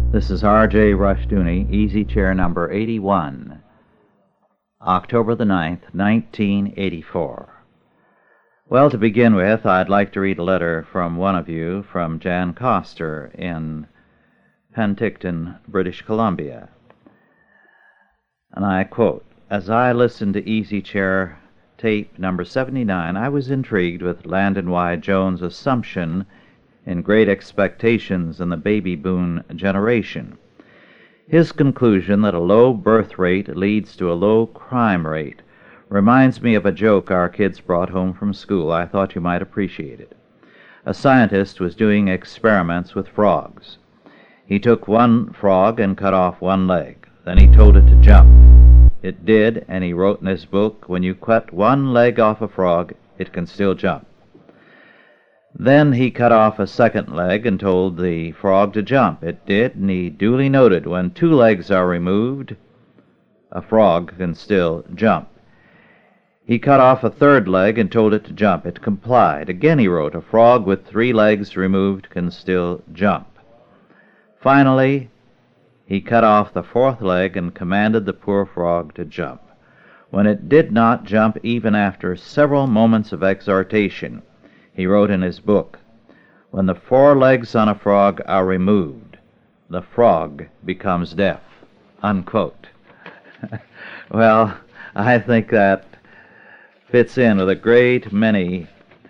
This is R.J. Rushdoony, Easy Chair number 81, October the 9th, 1984. Well, to begin with, I'd like to read a letter from one of you, from Jan Coster in Penticton, British Columbia. And I quote, "As I listened to Easy Chair tape number 79, I was intrigued with Landon Y. Jones' assumption in Great Expectations in the baby boom generation. His conclusion that a low birth rate leads to a low crime rate reminds me of a joke our kids brought home from school. I thought you might appreciate it. A scientist was doing experiments with frogs. He took one frog and cut off one leg. Then he told it to jump. It did, and he wrote in his book, when you cut one leg off a frog, it can still jump. Then he cut off a second leg and told the frog to jump. It did, and he duly noted, when two legs are removed, a frog can still jump. He cut off a third leg and told it to jump. It complied. Again he wrote, a frog with three legs removed can still jump. Finally, he cut off the fourth leg and commanded the poor frog to jump. When it did not jump even after several moments of exhortation, he wrote in his book, when the four legs on a frog are removed, the frog becomes deaf," unquote. Well, I think that fits in with a great many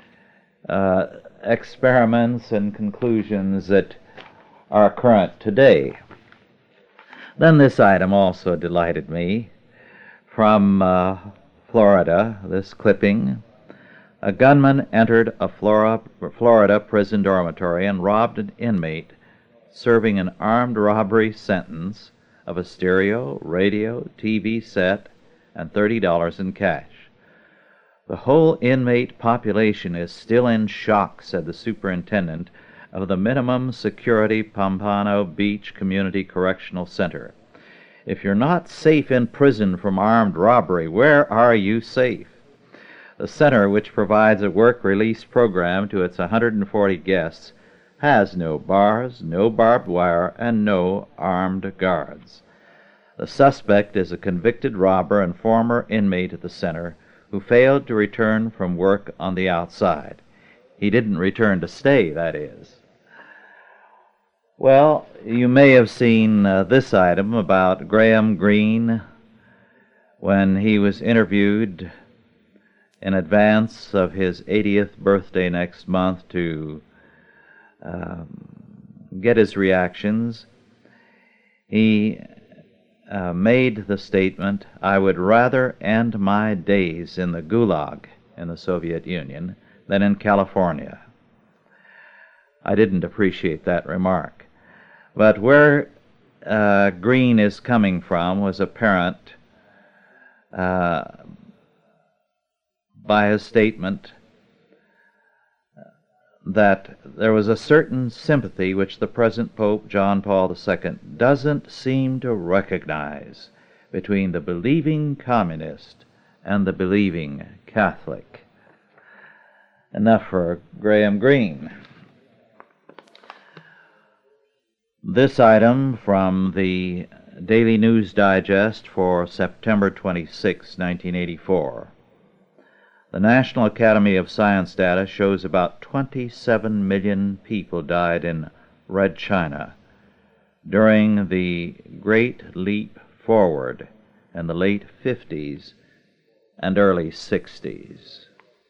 experiments and conclusions that are current today. Then this item also delighted me, from Florida, this clipping. A gunman entered a Florida prison dormitory and robbed an inmate serving an armed robbery sentence of a stereo, radio, TV set, and $30 in cash. "The whole inmate population is still in shock," said the superintendent of the Minimum Security Pompano Beach Community Correctional Center. "If you're not safe in prison from armed robbery, where are you safe?" The center, which provides a work-release program to its 140 guests, has no bars, no barbed wire, and no armed guards. The suspect is a convicted robber and former inmate at the center who failed to return from work on the outside. He didn't return to stay, that is. Well, you may have seen this item about Graham Greene when he was interviewed in advance of his 80th birthday next month to get his reactions. He made the statement, "I would rather end my days in the Gulag in the Soviet Union than in California." I didn't appreciate that remark. But where Greene is coming from was apparent by his statement that there was a certain sympathy which the present Pope, John Paul II, doesn't seem to recognize between the believing communist and the believing Catholic. Enough for Graham Greene. This item from the Daily News Digest for September 26, 1984. The National Academy of Science data shows about 27 million people died in Red China during the Great Leap Forward in the late 50s and early 60s.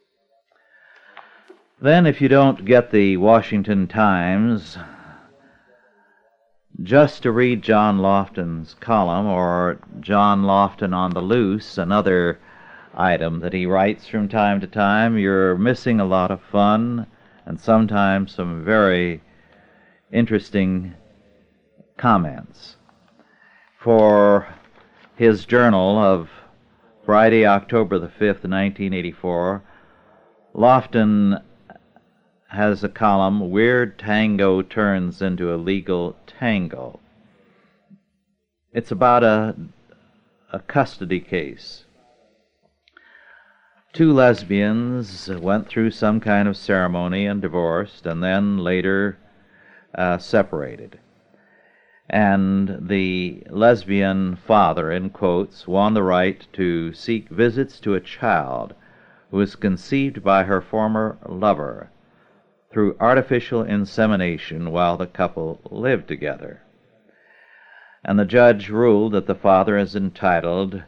Then, if you don't get the Washington Times, just to read John Lofton's column, or John Lofton on the Loose, another item that he writes from time to time, you're missing a lot of fun and sometimes some very interesting comments. For his journal of Friday, October the 5th, 1984, Lofton has a column, "Weird Tango Turns into a Legal Tango." It's about a custody case. Two lesbians went through some kind of ceremony and divorced, and then later separated. and the lesbian father, in quotes, won the right to seek visits to a child who was conceived by her former lover through artificial insemination while the couple lived together. And the judge ruled that the father is entitled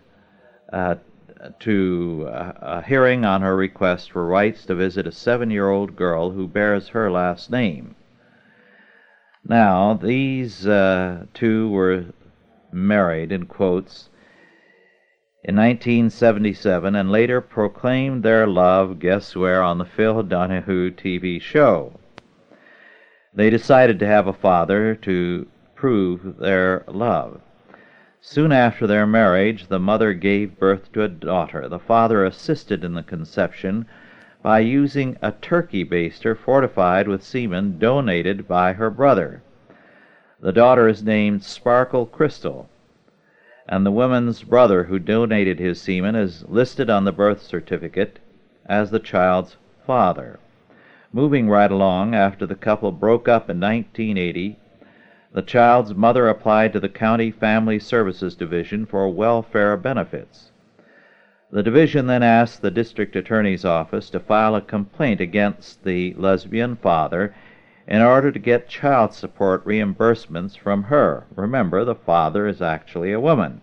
to a hearing on her request for rights to visit a 7-year-old girl who bears her last name. Now, these two were married, in quotes, in 1977 and later proclaimed their love, guess where, on the Phil Donahue TV show. They decided to have a father to prove their love. Soon after their marriage, the mother gave birth to a daughter. The father assisted in the conception by using a turkey baster fortified with semen donated by her brother. The daughter is named Sparkle Crystal, and the woman's brother who donated his semen is listed on the birth certificate as the child's father. Moving right along, after the couple broke up in 1980, the child's mother applied to the County Family Services Division for welfare benefits. The division then asked the district attorney's office to file a complaint against the lesbian father in order to get child support reimbursements from her. Remember, the father is actually a woman.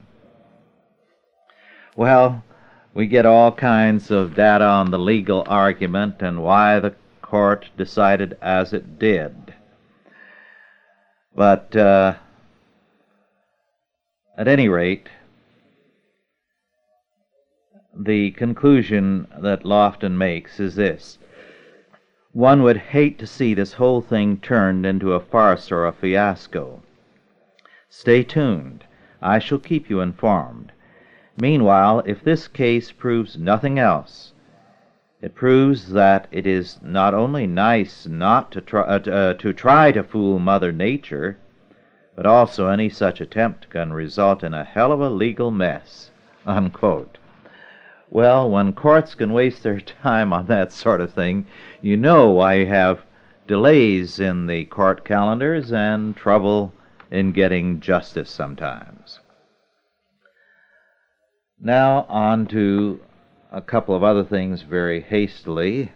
Well, we get all kinds of data on the legal argument and why the court decided as it did. But at any rate, the conclusion that Lofton makes is this: one would hate to see this whole thing turned into a farce or a fiasco. Stay tuned. I shall keep you informed. Meanwhile, if this case proves nothing else, it proves that it is not only nice not to try to fool Mother Nature, but also any such attempt can result in a hell of a legal mess, unquote. Well, when courts can waste their time on that sort of thing, you know why you have delays in the court calendars and trouble in getting justice sometimes. Now on to a couple of other things very hastily.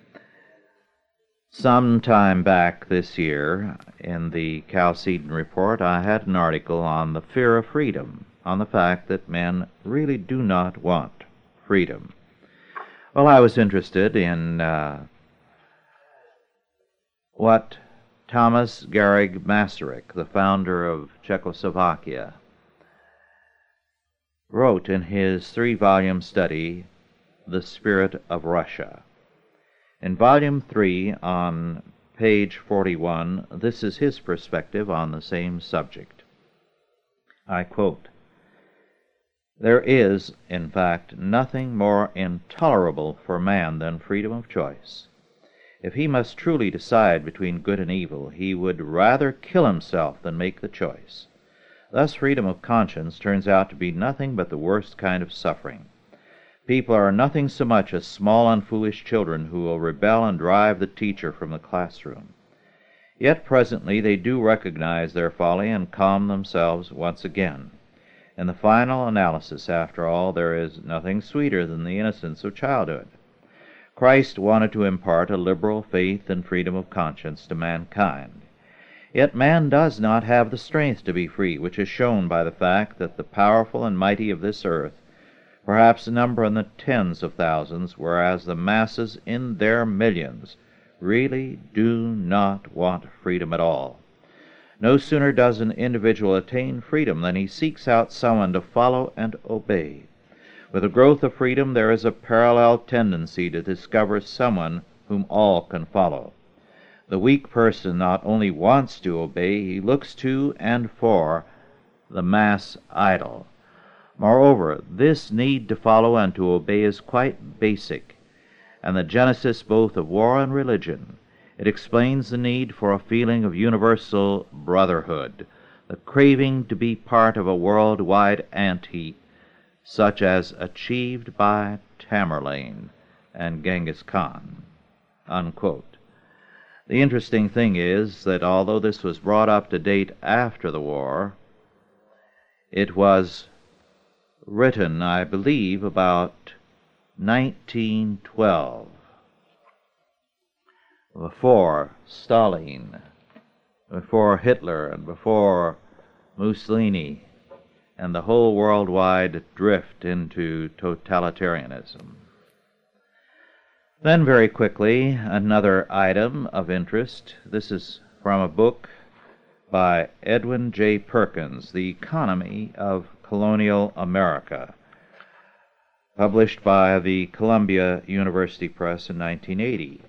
Some time back this year, in the Chalcedon Report, I had an article on the fear of freedom, on the fact that men really do not want freedom. Well, I was interested in what Thomas Garrigue Masaryk, the founder of Czechoslovakia, wrote in his 3-volume study, The Spirit of Russia. In Volume 3, on page 41, this is his perspective on the same subject. I quote, "There is, in fact, nothing more intolerable for man than freedom of choice. If he must truly decide between good and evil, he would rather kill himself than make the choice. Thus freedom of conscience turns out to be nothing but the worst kind of suffering. People are nothing so much as small and foolish children who will rebel and drive the teacher from the classroom. Yet presently they do recognize their folly and calm themselves once again. In the final analysis, after all, there is nothing sweeter than the innocence of childhood. Christ wanted to impart a liberal faith and freedom of conscience to mankind. Yet man does not have the strength to be free, which is shown by the fact that the powerful and mighty of this earth perhaps number in the tens of thousands, whereas the masses in their millions really do not want freedom at all. No sooner does an individual attain freedom than he seeks out someone to follow and obey. With the growth of freedom there is a parallel tendency to discover someone whom all can follow. The weak person not only wants to obey, he looks to and for the mass idol. Moreover, this need to follow and to obey is quite basic, and the genesis both of war and religion. It explains the need for a feeling of universal brotherhood, the craving to be part of a worldwide ant-heap, such as achieved by Tamerlane and Genghis Khan." Unquote. The interesting thing is that although this was brought up to date after the war, it was written, I believe, about 1912, before Stalin, before Hitler, and before Mussolini, and the whole worldwide drift into totalitarianism. Then very quickly, another item of interest. This is from a book by Edwin J. Perkins, The Economy of Colonial America, published by the Columbia University Press in 1980.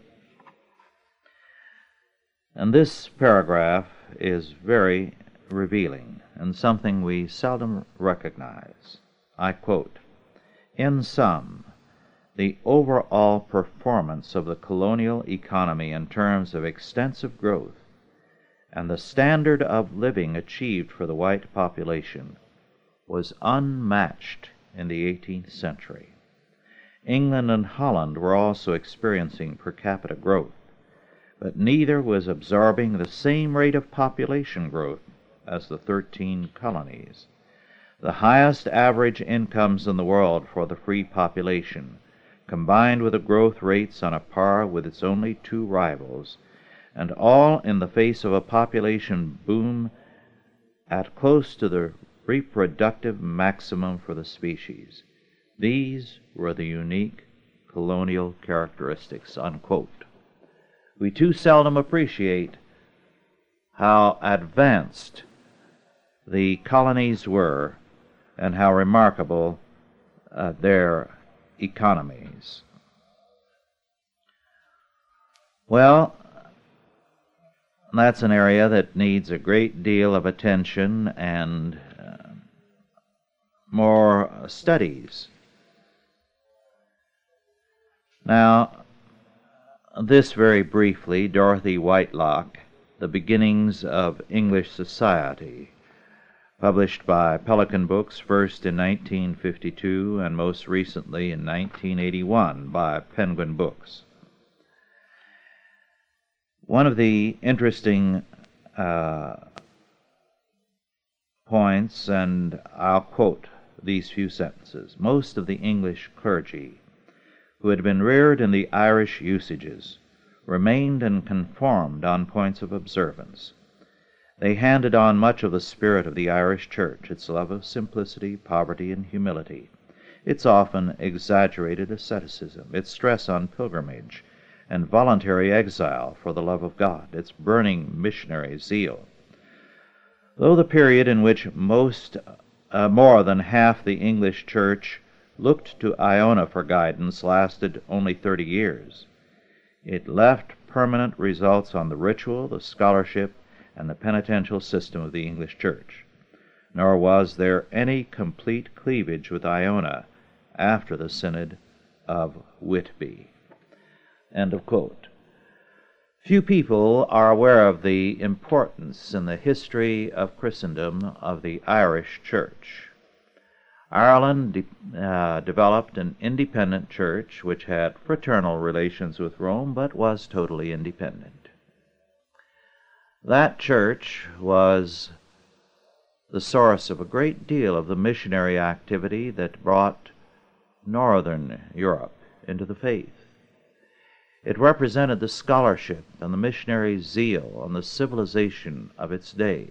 And this paragraph is very revealing and something we seldom recognize. I quote, "In sum, the overall performance of the colonial economy in terms of extensive growth and the standard of living achieved for the white population was unmatched in the 18th century. England and Holland were also experiencing per capita growth, but neither was absorbing the same rate of population growth as the 13 colonies. The highest average incomes in the world for the free population, combined with the growth rates on a par with its only two rivals, and all in the face of a population boom at close to the reproductive maximum for the species. These were the unique colonial characteristics," unquote. We too seldom appreciate how advanced the colonies were and how remarkable their economies. Well, that's an area that needs a great deal of attention and more studies. Now, this very briefly, Dorothy Whitelock, The Beginnings of English Society, published by Pelican Books, first in 1952 and most recently in 1981 by Penguin Books. One of the interesting points, and I'll quote these few sentences: "Most of the English clergy, who had been reared in the Irish usages, remained and conformed on points of observance. They handed on much of the spirit of the Irish Church, its love of simplicity, poverty, and humility, its often exaggerated asceticism, its stress on pilgrimage and voluntary exile for the love of God, its burning missionary zeal. Though the period in which more than half the English Church looked to Iona for guidance lasted only 30 years, it left permanent results on the ritual, the scholarship, and the penitential system of the English Church. Nor was there any complete cleavage with Iona after the Synod of Whitby." End of quote. Few people are aware of the importance in the history of Christendom of the Irish Church. Ireland developed an independent church which had fraternal relations with Rome but was totally independent. That church was the source of a great deal of the missionary activity that brought Northern Europe into the faith. It represented the scholarship and the missionary zeal and the civilization of its day.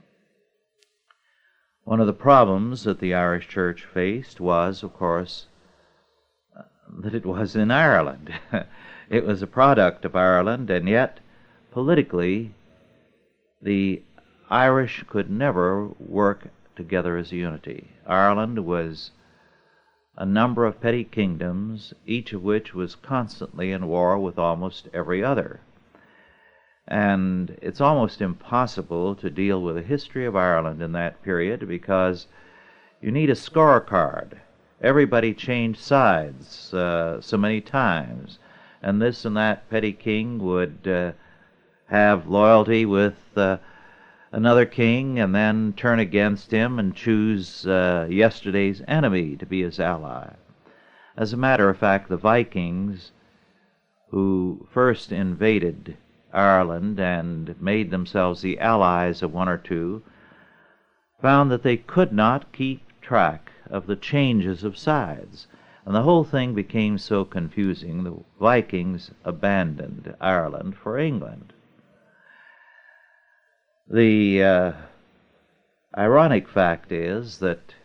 One of the problems that the Irish Church faced was, of course, that it was in Ireland. It was a product of Ireland, and yet, politically, the Irish could never work together as a unity. Ireland was a number of petty kingdoms, each of which was constantly in war with almost every other. And it's almost impossible to deal with the history of Ireland in that period because you need a scorecard. Everybody changed sides so many times, and this and that petty king would have loyalty with another king and then turn against him and choose yesterday's enemy to be his ally. As a matter of fact, the Vikings, who first invaded Ireland and made themselves the allies of one or two, found that they could not keep track of the changes of sides, and the whole thing became so confusing, the Vikings abandoned Ireland for England. The ironic fact is that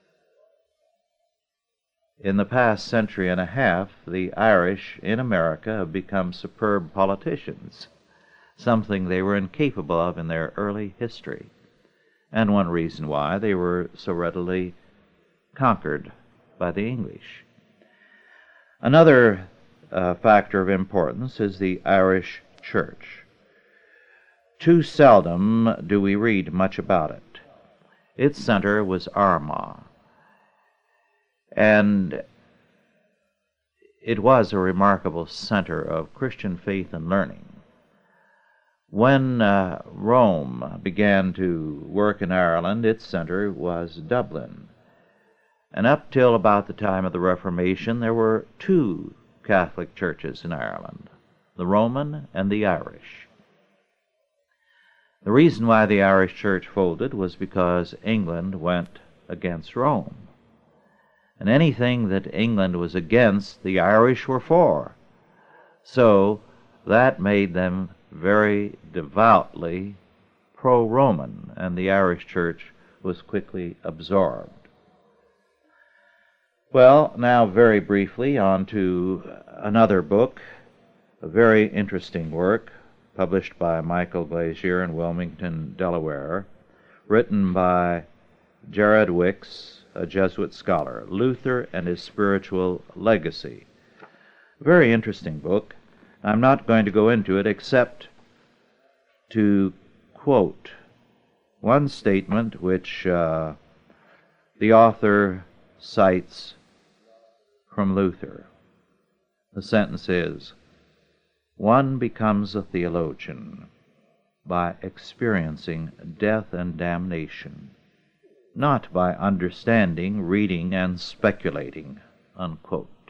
in the past century and a half, the Irish in America have become superb politicians, something they were incapable of in their early history, and one reason why they were so readily conquered by the English. Another factor of importance is the Irish Church. Too seldom do we read much about it. Its center was Armagh, and it was a remarkable center of Christian faith and learning. When Rome began to work in Ireland, its center was Dublin. And up till about the time of the Reformation, there were two Catholic churches in Ireland, the Roman and the Irish. The reason why the Irish church folded was because England went against Rome. And anything that England was against, the Irish were for. So that made them very devoutly pro-Roman, and the Irish church was quickly absorbed. Well, now very briefly on to another book, a very interesting work, published by Michael Glazier in Wilmington, Delaware, written by Jared Wicks, a Jesuit scholar, Luther and His Spiritual Legacy. Very interesting book. I'm not going to go into it except to quote one statement which the author cites from Luther. The sentence is, "One becomes a theologian by experiencing death and damnation, not by understanding, reading, and speculating," unquote.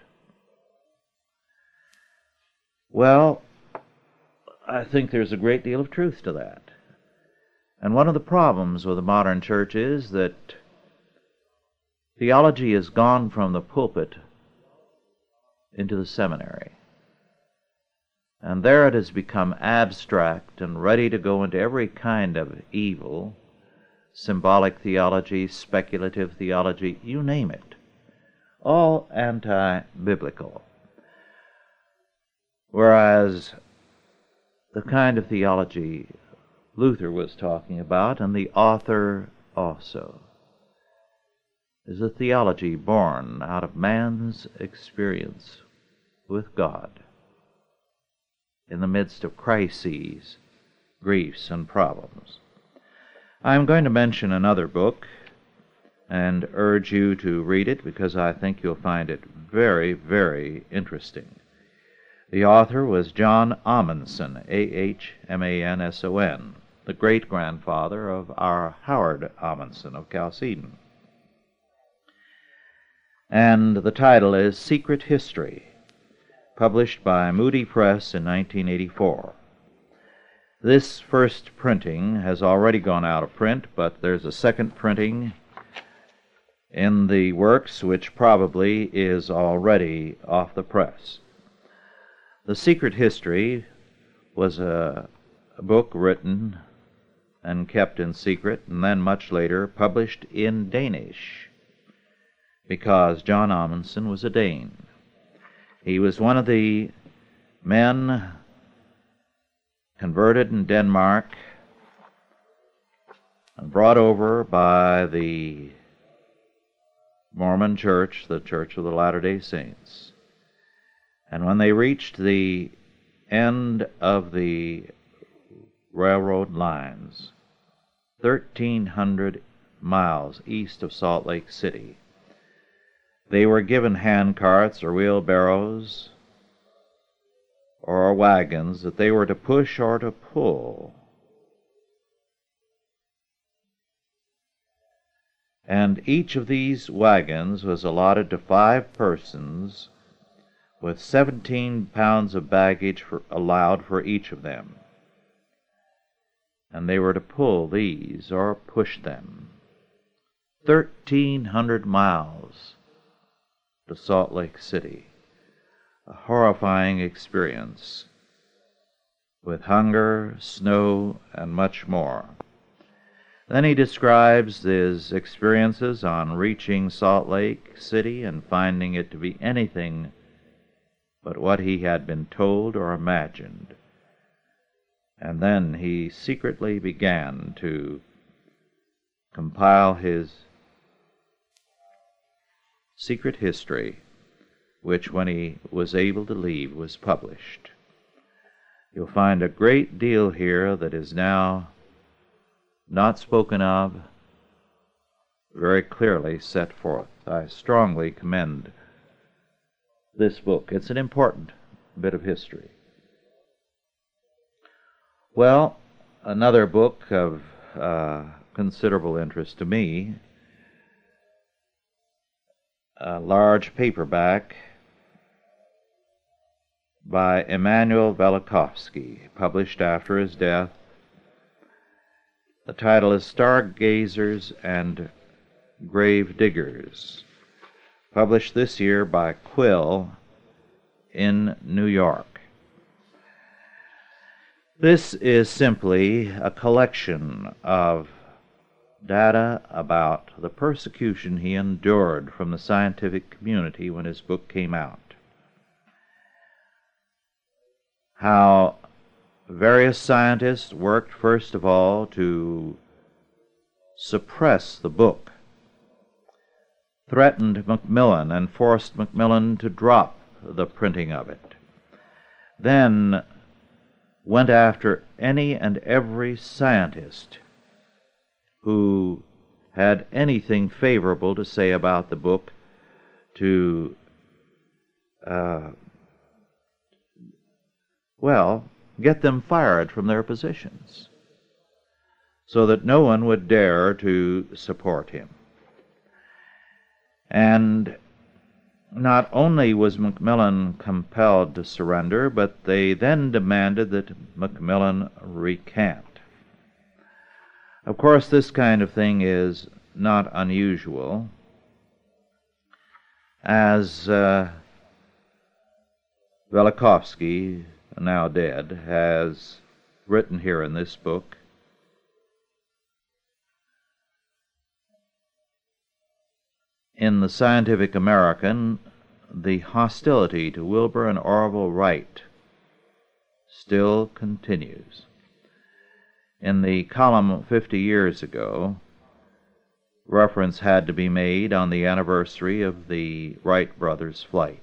Well, I think there's a great deal of truth to that. And one of the problems with the modern church is that theology has gone from the pulpit into the seminary. And there it has become abstract and ready to go into every kind of evil, symbolic theology, speculative theology, you name it, all anti-biblical. Whereas the kind of theology Luther was talking about, and the author also, is a theology born out of man's experience with God in the midst of crises, griefs, and problems. I'm going to mention another book and urge you to read it because I think you'll find it very, very interesting. The author was John Ahmanson, A-H-M-A-N-S-O-N, the great-grandfather of our Howard Ahmanson of Chalcedon. And the title is Secret History, published by Moody Press in 1984. This first printing has already gone out of print, but there's a second printing in the works which probably is already off the press. The Secret History was a book written and kept in secret, and then much later published in Danish, because John Ahmanson was a Dane. He was one of the men converted in Denmark and brought over by the Mormon Church, the Church of the Latter-day Saints. And when they reached the end of the railroad lines, 1,300 miles east of Salt Lake City, they were given hand carts or wheelbarrows or wagons that they were to push or to pull. And each of these wagons was allotted to 5 persons, with 17 pounds of baggage allowed for each of them. and they were to pull these or push them 1,300 miles to Salt Lake City. A horrifying experience with hunger, snow, and much more. Then he describes his experiences on reaching Salt Lake City and finding it to be anything but what he had been told or imagined. And then he secretly began to compile his secret history, which, when he was able to leave, was published. You'll find a great deal here that is now not spoken of, very clearly set forth. I strongly commend this book. It's an important bit of history. Well, another book of considerable interest to me, a large paperback by Immanuel Velikovsky, published after his death. The title is Stargazers and Grave Diggers, published this year by Quill in New York. This is simply a collection of data about the persecution he endured from the scientific community when his book came out. How various scientists worked, first of all, to suppress the book, threatened Macmillan and forced Macmillan to drop the printing of it, then went after any and every scientist who had anything favorable to say about the book to get them fired from their positions, so that no one would dare to support him. And not only was Macmillan compelled to surrender, but they then demanded that Macmillan recant. Of course, this kind of thing is not unusual, as Velikovsky, now dead, has written here in this book. In the Scientific American, the hostility to Wilbur and Orville Wright still continues. In the column 50 years ago, reference had to be made on the anniversary of the Wright brothers' flight.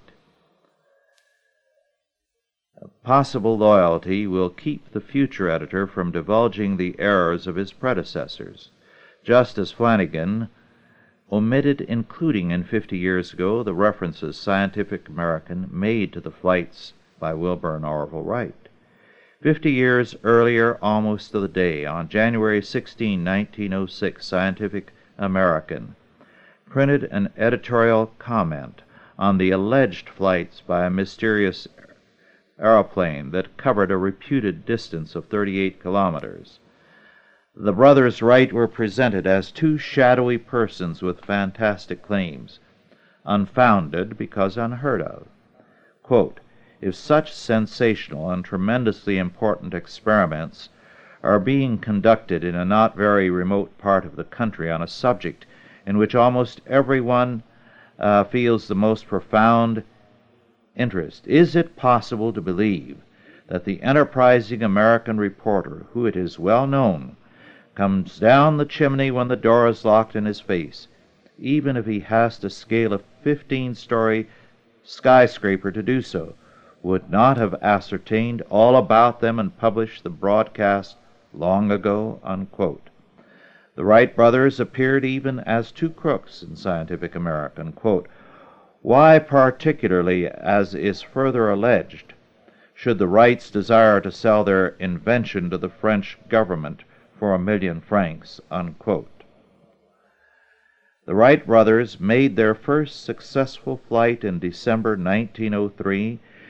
Possible loyalty will keep the future editor from divulging the errors of his predecessors, just as Flanagan omitted including in 50 years ago the references Scientific American made to the flights by Wilbur and Orville Wright. 50 years earlier, almost to the day, on January 16, 1906, Scientific American printed an editorial comment on the alleged flights by a mysterious aeroplane that covered a reputed distance of 38 kilometers. The brothers Wright were presented as two shadowy persons with fantastic claims, unfounded because unheard of. Quote, "If such sensational and tremendously important experiments are being conducted in a not very remote part of the country on a subject in which almost everyone feels the most profound interest, is it possible to believe that the enterprising American reporter, who it is well known comes down the chimney when the door is locked in his face, even if he has to scale a 15-story skyscraper to do so, would not have ascertained all about them and published the broadcast long ago?" Unquote. The Wright brothers appeared even as two crooks in Scientific American. Quote, "Why particularly, as is further alleged, should the Wrights desire to sell their invention to the French government for 1,000,000 francs?" Unquote. The Wright brothers made their first successful flight in December 1903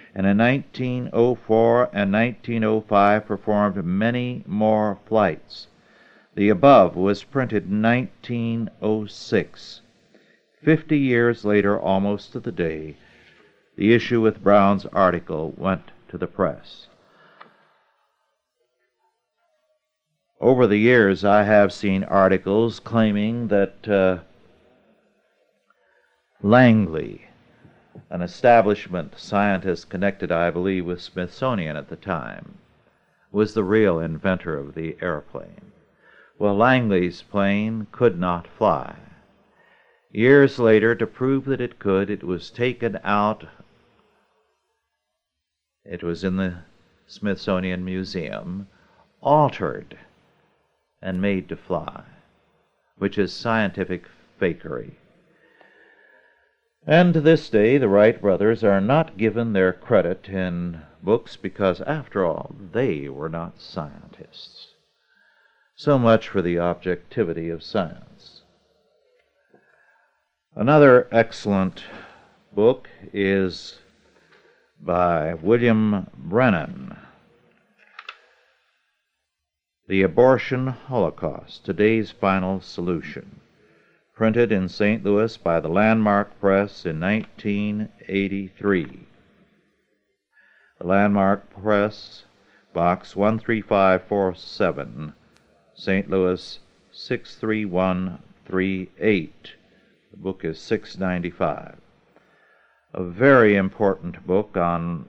and in 1904 and 1905 performed many more flights. The above was printed in 1906. 50 years later, almost to the day, the issue with Brown's article went to the press. Over the years, I have seen articles claiming that Langley, an establishment scientist connected, I believe, with Smithsonian at the time, was the real inventor of the airplane. Well, Langley's plane could not fly. Years later, to prove that it could, it was taken out. It was in the Smithsonian Museum, altered, and made to fly, which is scientific fakery. And to this day, the Wright brothers are not given their credit in books because, after all, they were not scientists. So much for the objectivity of science. Another excellent book is by William Brennan, The Abortion Holocaust, Today's Final Solution, printed in St. Louis by the Landmark Press in 1983. The Landmark Press, Box 13547, St. Louis 63138. The book is $6.95. A very important book on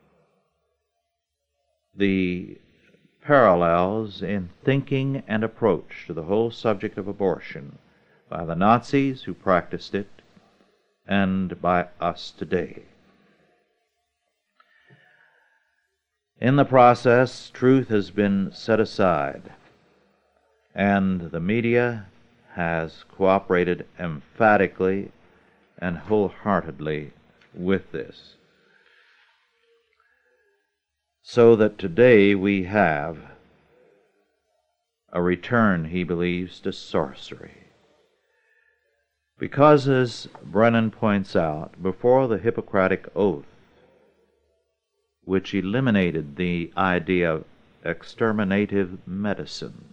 the parallels in thinking and approach to the whole subject of abortion by the Nazis who practiced it and by us today. In the process, truth has been set aside, and the media has cooperated emphatically and wholeheartedly with this. So that today we have a return, he believes, to sorcery. Because, as Brennan points out, before the Hippocratic Oath, which eliminated the idea of exterminative medicine,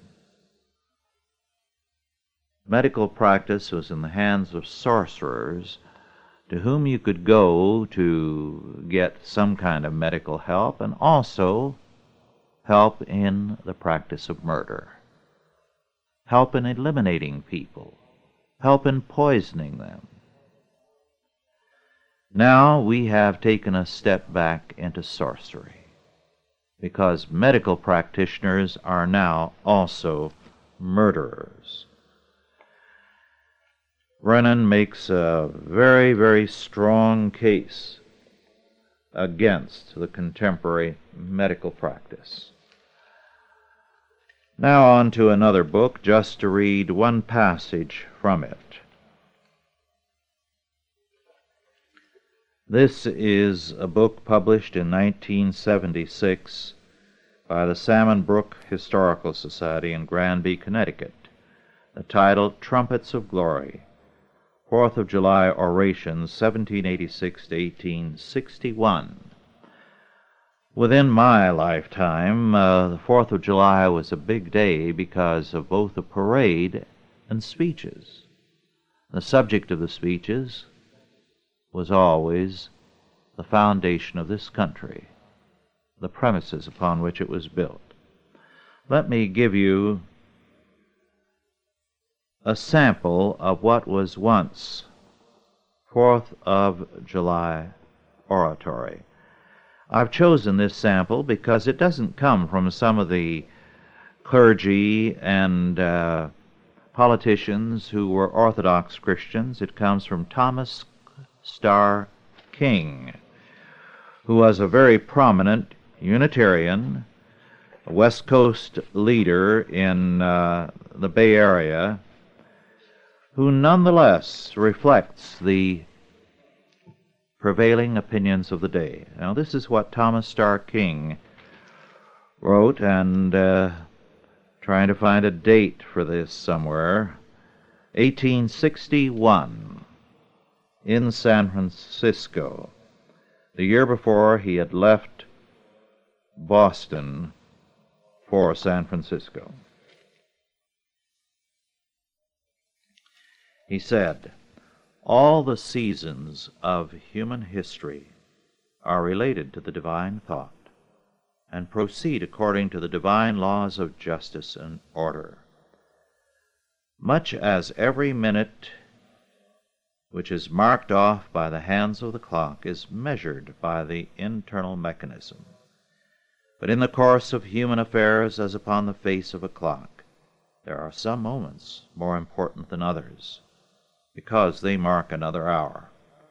medical practice was in the hands of sorcerers to whom you could go to get some kind of medical help and also help in the practice of murder, help in eliminating people, help in poisoning them. Now we have taken a step back into sorcery because medical practitioners are now also murderers. Brennan makes a very, very strong case against the contemporary medical practice. Now on to another book, just to read one passage from it. This is a book published in 1976 by the Salmon Brook Historical Society in Granby, Connecticut. The title, Trumpets of Glory, 4th of July Orations, 1786 to 1861. Within my lifetime, the 4th of July was a big day because of both a parade and speeches. The subject of the speeches was always the foundation of this country, the premises upon which it was built. Let me give you a sample of what was once 4th of July oratory. I've chosen this sample because it doesn't come from some of the clergy and politicians who were Orthodox Christians. It comes from Thomas Starr King, who was a very prominent Unitarian, a West Coast leader in the Bay Area, who nonetheless reflects the prevailing opinions of the day. Now, this is what Thomas Starr King wrote, and trying to find a date for this somewhere. 1861, in San Francisco. The year before, he had left Boston for San Francisco. He said, "All the seasons of human history are related to the divine thought and proceed according to the divine laws of justice and order. Much as every minute which is marked off by the hands of the clock is measured by the internal mechanism. But in the course of human affairs, as upon the face of a clock, there are some moments more important than others, because they mark another hour.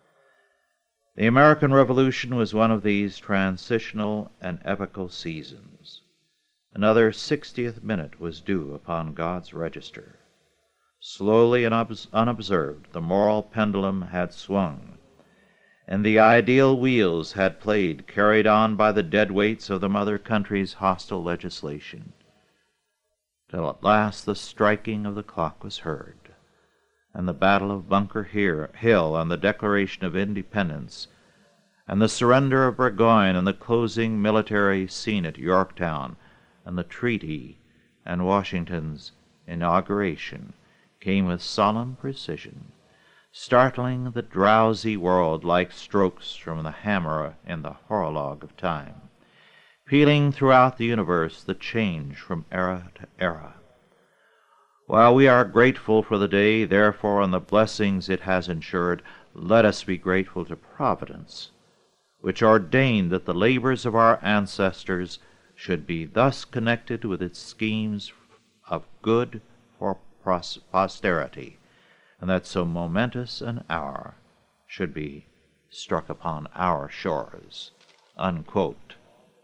The American Revolution was one of these transitional and epochal seasons. Another 60th minute was due upon God's register. Slowly and unobserved, the moral pendulum had swung, and the ideal wheels had played, carried on by the dead weights of the mother country's hostile legislation, till at last the striking of the clock was heard, and the Battle of Bunker Hill, and the Declaration of Independence, and the surrender of Burgoyne, and the closing military scene at Yorktown, and the treaty, and Washington's inauguration came with solemn precision, startling the drowsy world like strokes from the hammer in the horologe of time, pealing throughout the universe the change from era to era. While we are grateful for the day, therefore, and the blessings it has ensured, let us be grateful to Providence, which ordained that the labors of our ancestors should be thus connected with its schemes of good for posterity, and that so momentous an hour should be struck upon our shores." Unquote.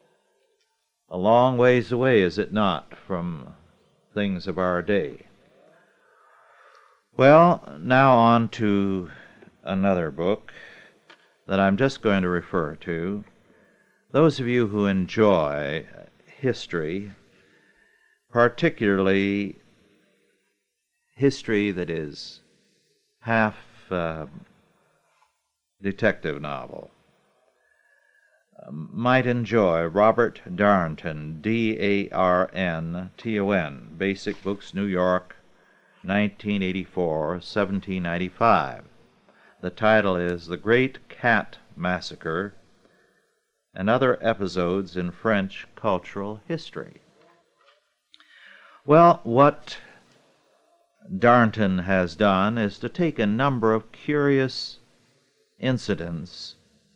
A long ways away, is it not, from things of our day? Well, now on to another book that I'm just going to refer to. Those of you who enjoy history, particularly history that is half detective novel, might enjoy Robert Darnton, D-A-R-N-T-O-N, Basic Books, New York, 1984, 1795. The title is The Great Cat Massacre and Other Episodes in French Cultural History. Well, what Darnton has done is to take a number of curious incidents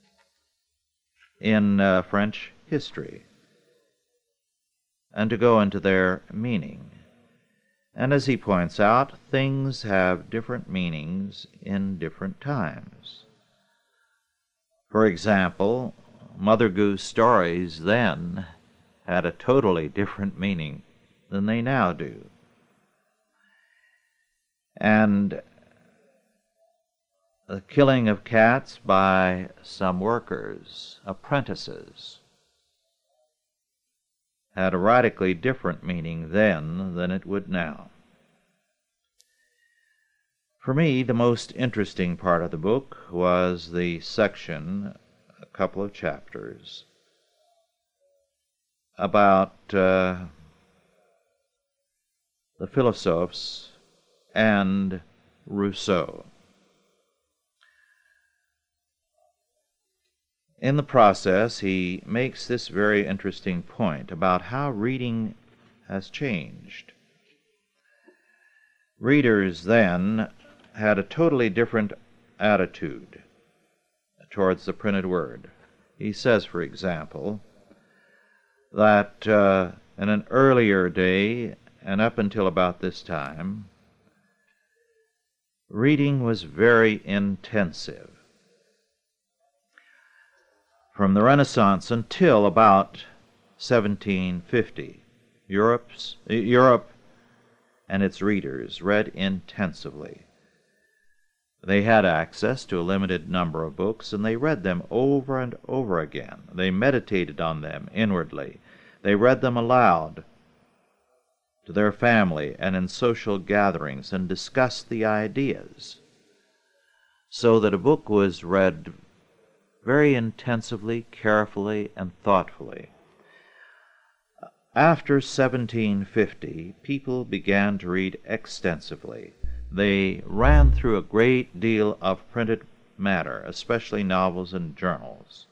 in French history and to go into their meaning. And as he points out, things have different meanings in different times. For example, Mother Goose stories then had a totally different meaning than they now do. And the killing of cats by some workers, apprentices, had a radically different meaning then than it would now. For me, the most interesting part of the book was the section, a couple of chapters, about the philosophes and Rousseau. In the process, he makes this very interesting point about how reading has changed. Readers then had a totally different attitude towards the printed word. He says, for example, that in an earlier day and up until about this time, reading was very intensive. From the Renaissance until about 1750, Europe and its readers read intensively. They had access to a limited number of books, and they read them over and over again. They meditated on them inwardly. They read them aloud to their family and in social gatherings and discussed the ideas, so that a book was read very intensively, carefully, and thoughtfully. After 1750, people began to read extensively. They ran through a great deal of printed matter, especially novels and journals.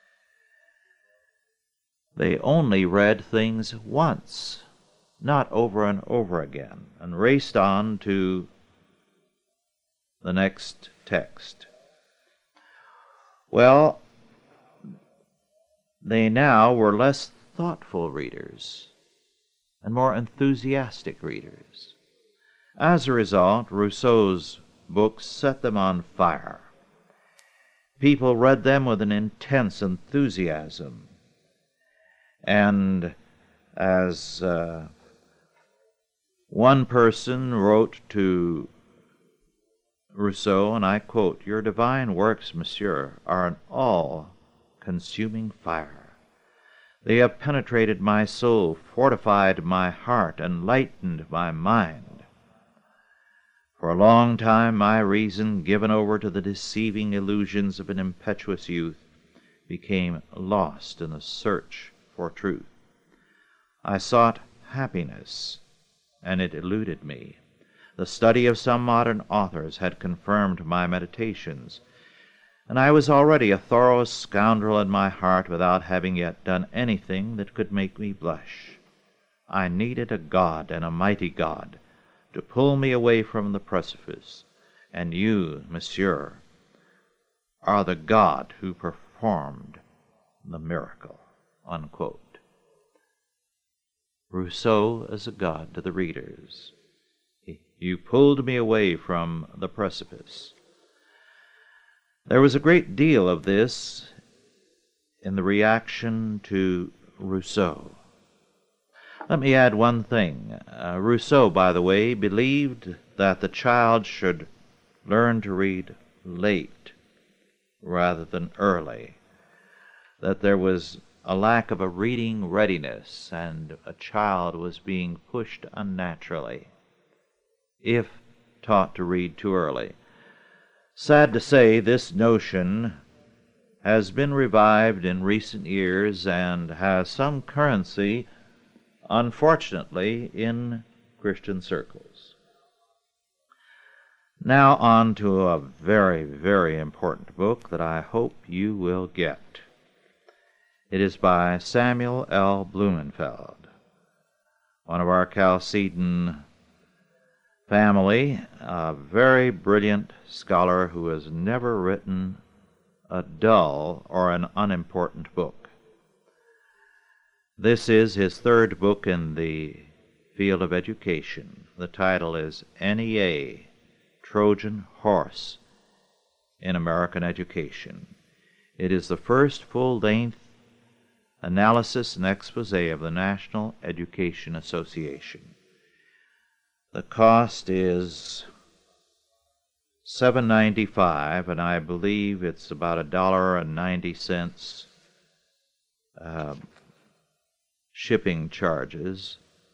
They only read things once, not over and over again, and raced on to the next text. Well, they now were less thoughtful readers and more enthusiastic readers. As a result, Rousseau's books set them on fire. People read them with an intense enthusiasm. And as one person wrote to Rousseau, and I quote, "Your divine works, monsieur, are an all-consuming fire. They have penetrated my soul, fortified my heart, and lightened my mind. For a long time my reason, given over to the deceiving illusions of an impetuous youth, became lost in the search for truth. I sought happiness, and it eluded me. The study of some modern authors had confirmed my meditations, and I was already a thorough scoundrel in my heart without having yet done anything that could make me blush. I needed a God, and a mighty God, to pull me away from the precipice, and you, monsieur, are the God who performed the miracle." Unquote. Rousseau as a God to the readers. You pulled me away from the precipice. There was a great deal of this in the reaction to Rousseau. Let me add one thing. Rousseau, by the way, believed that the child should learn to read late rather than early, that there was a lack of a reading readiness, and a child was being pushed unnaturally if taught to read too early. Sad to say, this notion has been revived in recent years and has some currency, unfortunately, in Christian circles. Now on to a very, very important book that I hope you will get. It is by Samuel L. Blumenfeld, one of our Chalcedon family, a very brilliant scholar who has never written a dull or an unimportant book. This is his third book in the field of education. The title is NEA, Trojan Horse in American Education. It is the first full-length analysis and expose of the National Education Association. The cost is $7.95, and I believe it's about $1.90 shipping charges.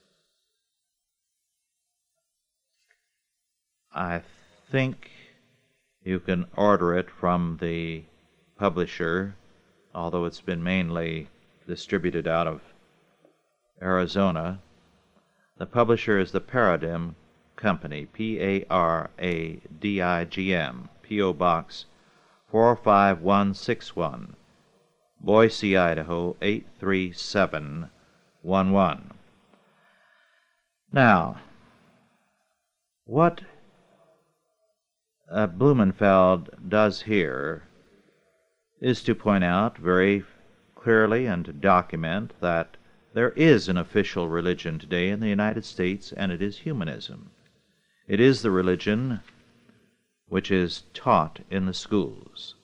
I think you can order it from the publisher, although it's been mainly distributed out of Arizona. The publisher is the Paradigm Company, Paradigm, P.O. Box 45161, Boise, Idaho 83711. Now, what Blumenfeld does here is to point out very clearly and to document that there is an official religion today in the United States, and it is humanism. It is the religion which is taught in the schools.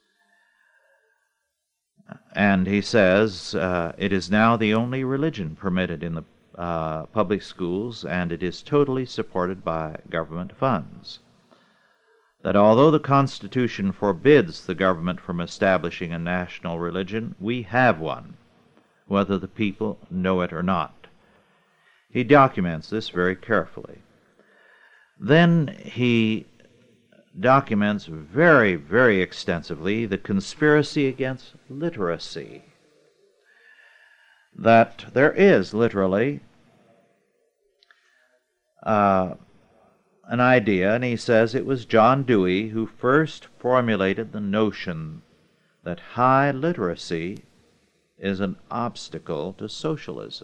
And he says it is now the only religion permitted in the public schools, and it is totally supported by government funds. That although the Constitution forbids the government from establishing a national religion, we have one, whether the people know it or not. He documents this very carefully. Then he documents very, very extensively the conspiracy against literacy. That there is literally an idea, and he says it was John Dewey who first formulated the notion that high literacy is an obstacle to socialism.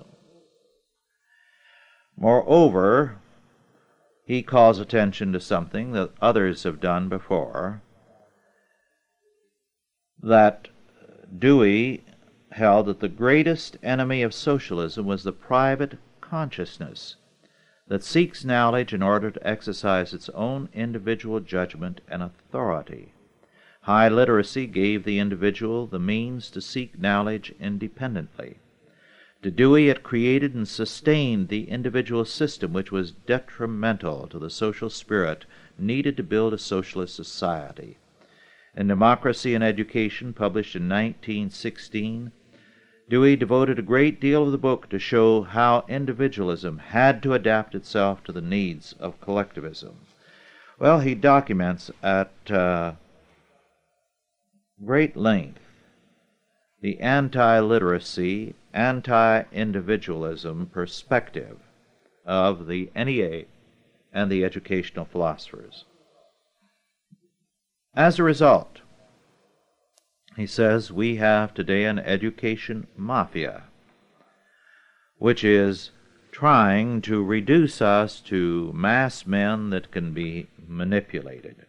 Moreover, he calls attention to something that others have done before, that Dewey held that the greatest enemy of socialism was the private consciousness that seeks knowledge in order to exercise its own individual judgment and authority. High literacy gave the individual the means to seek knowledge independently. To Dewey, it created and sustained the individual system which was detrimental to the social spirit needed to build a socialist society. In Democracy and Education, published in 1916, Dewey devoted a great deal of the book to show how individualism had to adapt itself to the needs of collectivism. Well, he documents at great length the anti-literacy, anti-individualism perspective of the NEA and the educational philosophers. As a result, he says, we have today an education mafia, which is trying to reduce us to mass men that can be manipulated.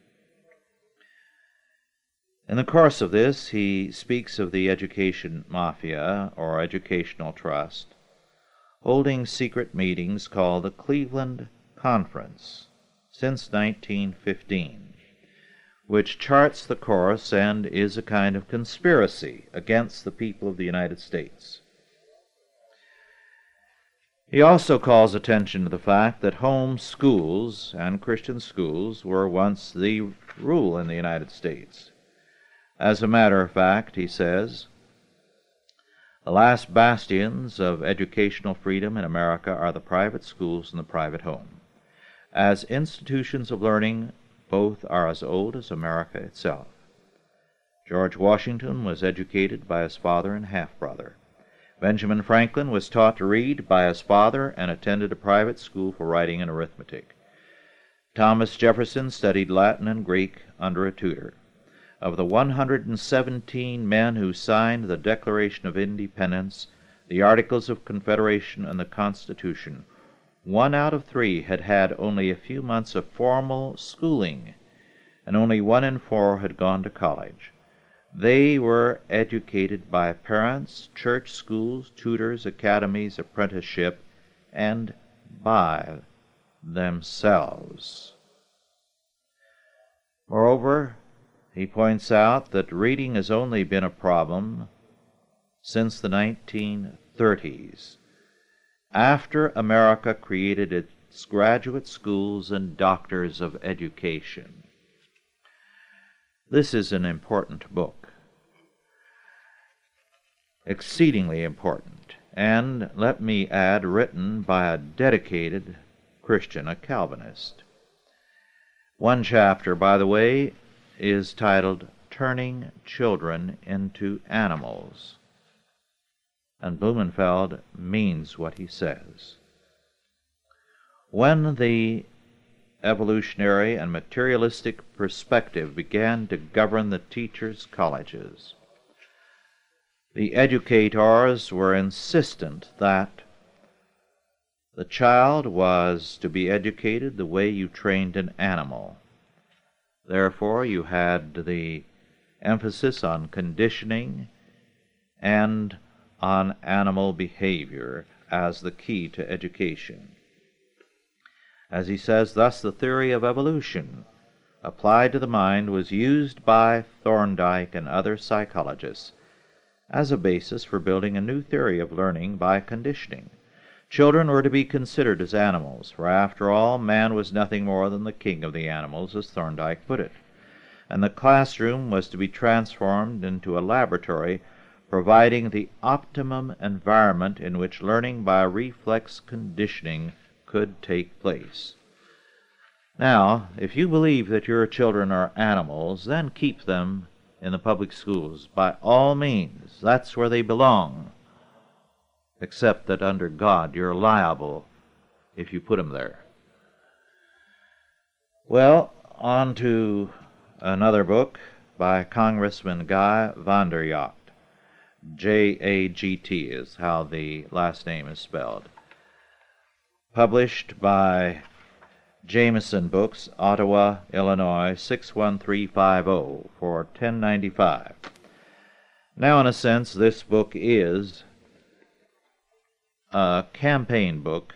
In the course of this, he speaks of the education mafia, or educational trust, holding secret meetings called the Cleveland Conference since 1915, which charts the course and is a kind of conspiracy against the people of the United States. He also calls attention to the fact that home schools and Christian schools were once the rule in the United States. As a matter of fact, he says, the last bastions of educational freedom in America are the private schools and the private home. As institutions of learning, both are as old as America itself. George Washington was educated by his father and half-brother. Benjamin Franklin was taught to read by his father and attended a private school for writing and arithmetic. Thomas Jefferson studied Latin and Greek under a tutor. Of the 117 men who signed the Declaration of Independence, the Articles of Confederation, and the Constitution, 1 out of 3 had had only a few months of formal schooling, and only 1 in 4 had gone to college. They were educated by parents, church schools, tutors, academies, apprenticeship, and by themselves. Moreover, he points out that reading has only been a problem since the 1930s, after America created its graduate schools and doctors of education. This is an important book, exceedingly important, and, let me add, written by a dedicated Christian, a Calvinist. One chapter, by the way, is titled Turning Children into Animals, and Blumenfeld means what he says. When the evolutionary and materialistic perspective began to govern the teachers' colleges, the educators were insistent that the child was to be educated the way you trained an animal. Therefore, you had the emphasis on conditioning and on animal behavior as the key to education. As he says, thus the theory of evolution applied to the mind was used by Thorndike and other psychologists as a basis for building a new theory of learning by conditioning. Children were to be considered as animals, for after all, man was nothing more than the king of the animals, as Thorndike put it, and the classroom was to be transformed into a laboratory providing the optimum environment in which learning by reflex conditioning could take place. Now, if you believe that your children are animals, then keep them in the public schools. By all means, that's where they belong. Except that under God, you're liable if you put them there. Well, on to another book by Congressman Guy Vanderjagt. J-A-G-T is how the last name is spelled. Published by Jameson Books, Ottawa, Illinois, 61350 for $10.95. Now, in a sense, this book is a campaign book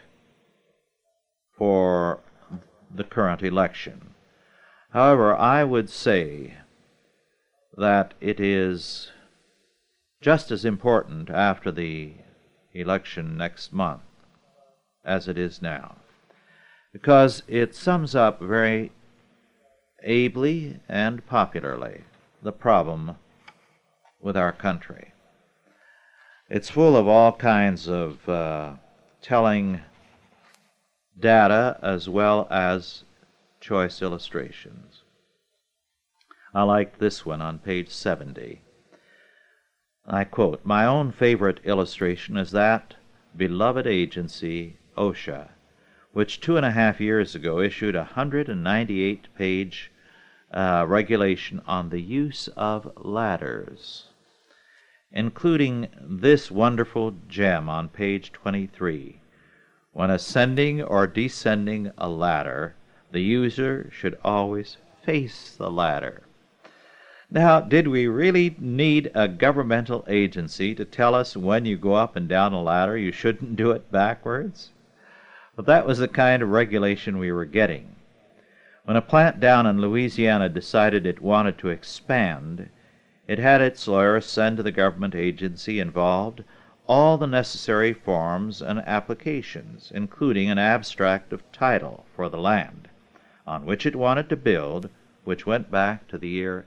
for the current election. However, I would say that it is just as important after the election next month as it is now, because it sums up very ably and popularly the problem with our country. It's full of all kinds of telling data as well as choice illustrations. I like this one on page 70. I quote, "My own favorite illustration is that beloved agency, OSHA, which 2.5 years ago issued a 198-page regulation on the use of ladders, including this wonderful gem on page 23. When ascending or descending a ladder, the user should always face the ladder." Now, did we really need a governmental agency to tell us when you go up and down a ladder you shouldn't do it backwards? But that was the kind of regulation we were getting. When a plant down in Louisiana decided it wanted to expand, it had its lawyers send to the government agency involved all the necessary forms and applications, including an abstract of title for the land on which it wanted to build, which went back to the year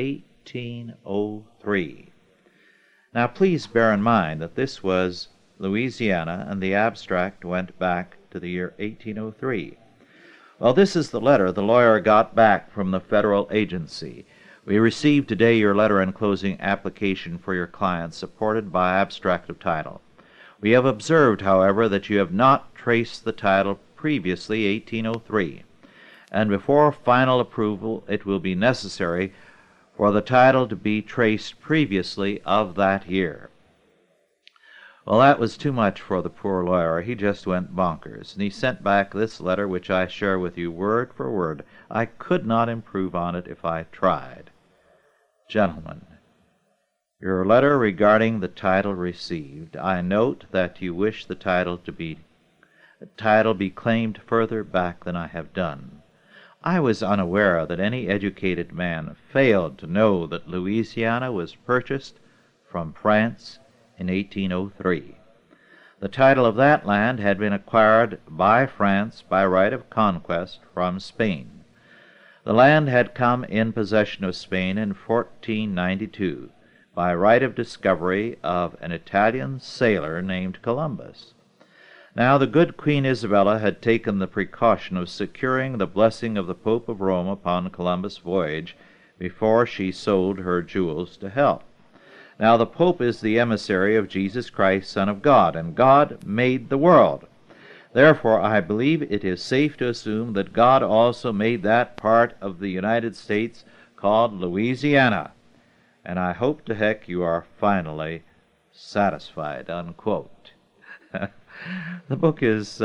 1803. Now, please bear in mind that this was Louisiana, and the abstract went back to the year 1803. Well, this is the letter the lawyer got back from the federal agency. "We received today your letter enclosing application for your client, supported by abstract of title. We have observed, however, that you have not traced the title previously 1803, and before final approval it will be necessary for the title to be traced previously of that year." Well, that was too much for the poor lawyer. He just went bonkers, and he sent back this letter, which I share with you word for word. I could not improve on it if I tried. "Gentlemen, your letter regarding the title received. I note that you wish the title be claimed further back than I have done. I was unaware that any educated man failed to know that Louisiana was purchased from France in 1803. The title of that land had been acquired by France by right of conquest from Spain. The land had come in possession of Spain in 1492 by right of discovery of an Italian sailor named Columbus. Now the good Queen Isabella had taken the precaution of securing the blessing of the Pope of Rome upon Columbus' voyage before she sold her jewels to help. Now the Pope is the emissary of Jesus Christ, Son of God, and God made the world. Therefore, I believe it is safe to assume that God also made that part of the United States called Louisiana. And I hope to heck you are finally satisfied," unquote. The book is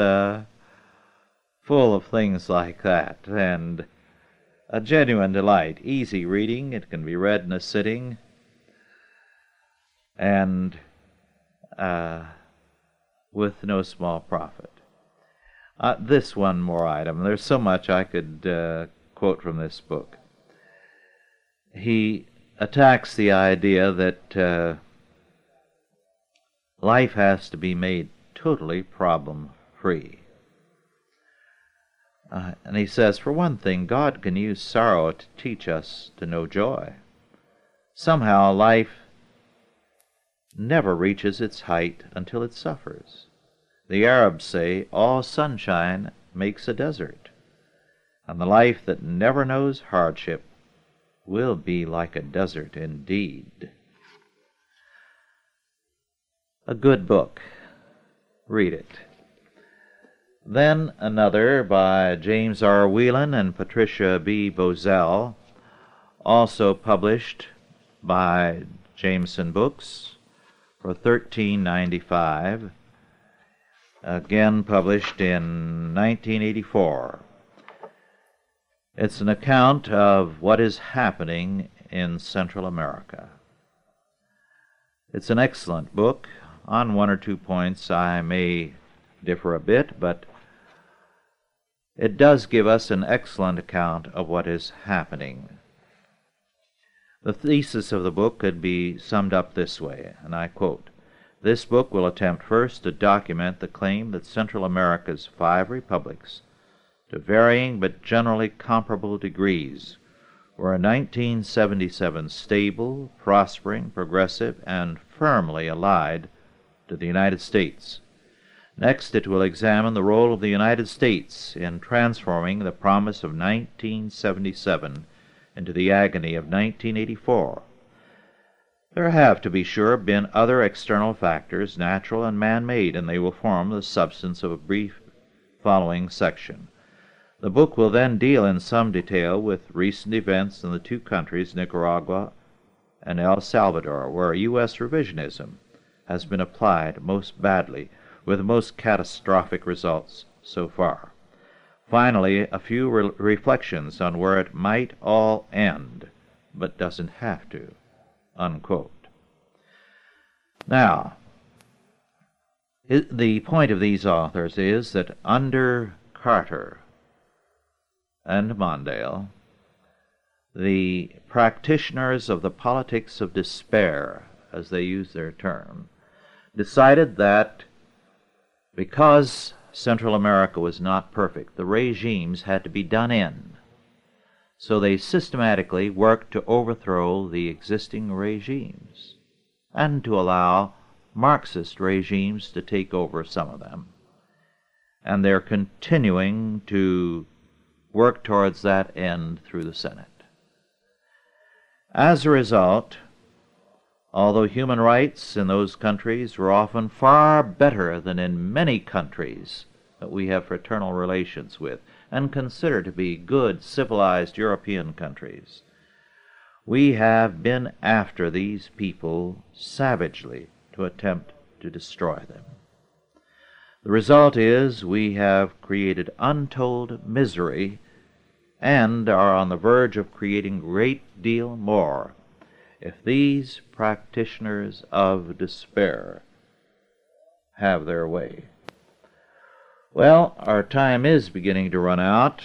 full of things like that, and a genuine delight. Easy reading. It can be read in a sitting, and with no small profit. This one more item. There's so much I could quote from this book. He attacks the idea that life has to be made totally problem-free. And he says, for one thing, God can use sorrow to teach us to know joy. Somehow life never reaches its height until it suffers. The Arabs say, all sunshine makes a desert. and the life that never knows hardship will be like a desert indeed. A good book. Read it. Then another by James R. Whelan and Patricia B. Bozell, also published by Jameson Books for $13.95, again published in 1984. It's an account of what is happening in Central America. It's an excellent book. On one or two points I may differ a bit, but it does give us an excellent account of what is happening. The thesis of the book could be summed up this way, and I quote, "This book will attempt first to document the claim that Central America's 5 republics, to varying but generally comparable degrees, were in 1977 stable, prospering, progressive, and firmly allied to the United States. Next, it will examine the role of the United States in transforming the promise of 1977 into the agony of 1984. There have, to be sure, been other external factors, natural and man-made, and they will form the substance of a brief following section. The book will then deal in some detail with recent events in the 2 countries, Nicaragua and El Salvador, where U.S. revisionism has been applied most badly, with most catastrophic results so far. Finally, a few reflections on where it might all end, but doesn't have to." Unquote. Now, the point of these authors is that under Carter and Mondale, the practitioners of the politics of despair, as they use their term, decided that because Central America was not perfect, the regimes had to be done in. So they systematically worked to overthrow the existing regimes and to allow Marxist regimes to take over some of them. And they're continuing to work towards that end through the Senate. As a result, although human rights in those countries were often far better than in many countries that we have fraternal relations with and consider to be good, civilized European countries, we have been after these people savagely to attempt to destroy them. The result is we have created untold misery and are on the verge of creating a great deal more if these practitioners of despair have their way. Well, our time is beginning to run out.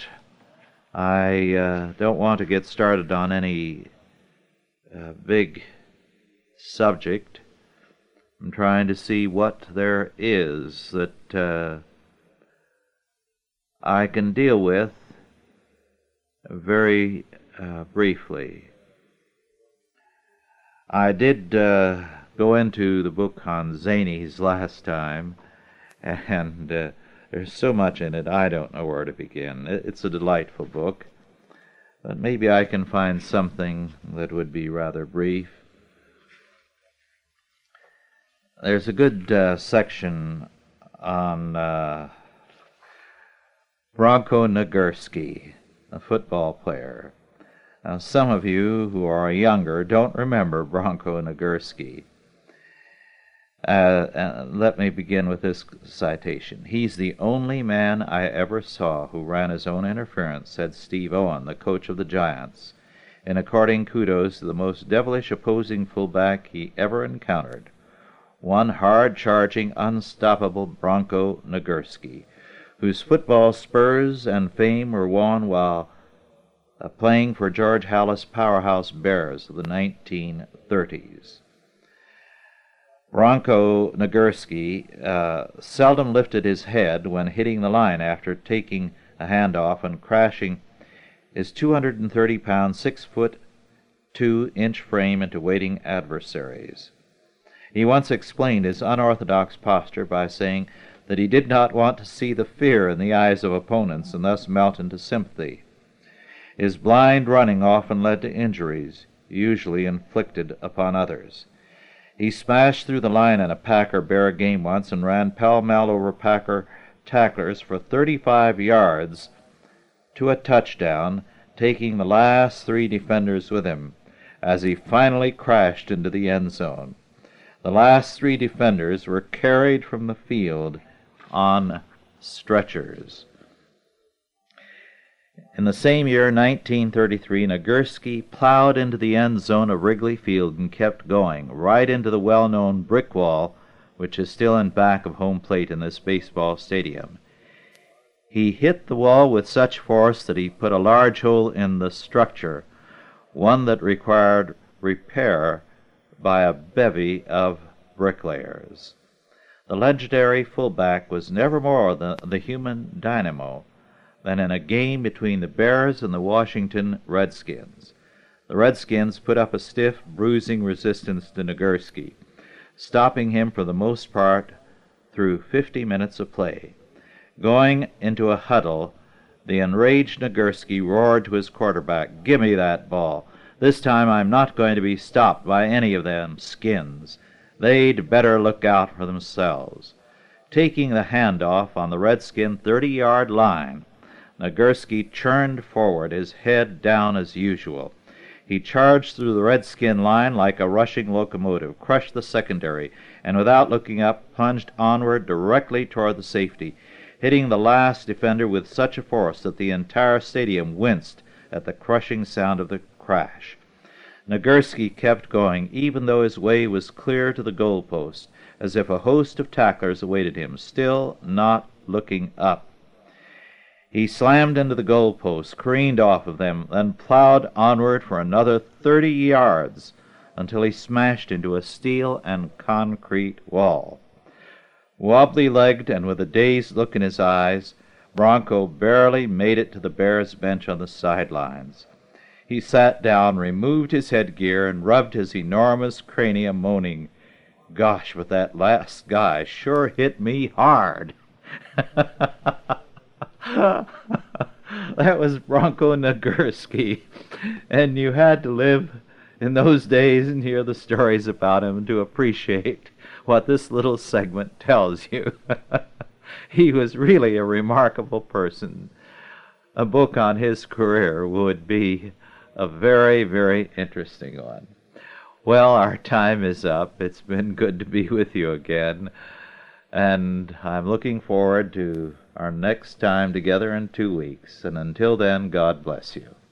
I don't want to get started on any big subject. I'm trying to see what there is that I can deal with very briefly. I did go into the book on Zanies last time, and there's so much in it I don't know where to begin. It's a delightful book, but maybe I can find something that would be rather brief. There's a good section on Bronko Nagurski, a football player. Now, some of you who are younger don't remember Bronko Nagurski. Let me begin with this citation. "He's the only man I ever saw who ran his own interference," said Steve Owen, the coach of the Giants, in according kudos to the most devilish opposing fullback he ever encountered. One hard-charging, unstoppable Bronko Nagurski, whose football spurs and fame were won while playing for George Halas' powerhouse Bears of the 1930s. Bronko Nagurski seldom lifted his head when hitting the line after taking a handoff and crashing his 230-pound, 6'2" frame into waiting adversaries. He once explained his unorthodox posture by saying that he did not want to see the fear in the eyes of opponents and thus melt into sympathy. His blind running often led to injuries, usually inflicted upon others. He smashed through the line in a Packer Bear game once and ran pell-mell over Packer tacklers for 35 yards to a touchdown, taking the last 3 defenders with him as he finally crashed into the end zone. The last 3 defenders were carried from the field on stretchers. In the same year, 1933, Nagurski plowed into the end zone of Wrigley Field and kept going, right into the well-known brick wall, which is still in back of home plate in this baseball stadium. He hit the wall with such force that he put a large hole in the structure, one that required repair by a bevy of bricklayers. The legendary fullback was never more the human dynamo than in a game between the Bears and the Washington Redskins. The Redskins put up a stiff, bruising resistance to Nagurski, stopping him for the most part through 50 minutes of play. Going into a huddle, the enraged Nagurski roared to his quarterback, "Give me that ball. This time I'm not going to be stopped by any of them skins. They'd better look out for themselves." Taking the handoff on the Redskin 30-yard line, Nagurski churned forward, his head down as usual. He charged through the Redskin line like a rushing locomotive, crushed the secondary, and without looking up, plunged onward directly toward the safety, hitting the last defender with such a force that the entire stadium winced at the crushing sound of the crash. Nagurski kept going, even though his way was clear to the goalpost, as if a host of tacklers awaited him, still not looking up. He slammed into the goalposts, careened off of them, then plowed onward for another 30 yards until he smashed into a steel and concrete wall. Wobbly-legged and with a dazed look in his eyes, Bronco barely made it to the Bears' bench on the sidelines. He sat down, removed his headgear, and rubbed his enormous cranium, moaning, "Gosh, but that last guy sure hit me hard." That was Bronco Nagurski, and you had to live in those days and hear the stories about him to appreciate what this little segment tells you. He was really a remarkable person. A book on his career would be a very, very interesting one. Well, our time is up. It's been good to be with you again, and I'm looking forward to our next time together in 2 weeks. And until then, God bless you.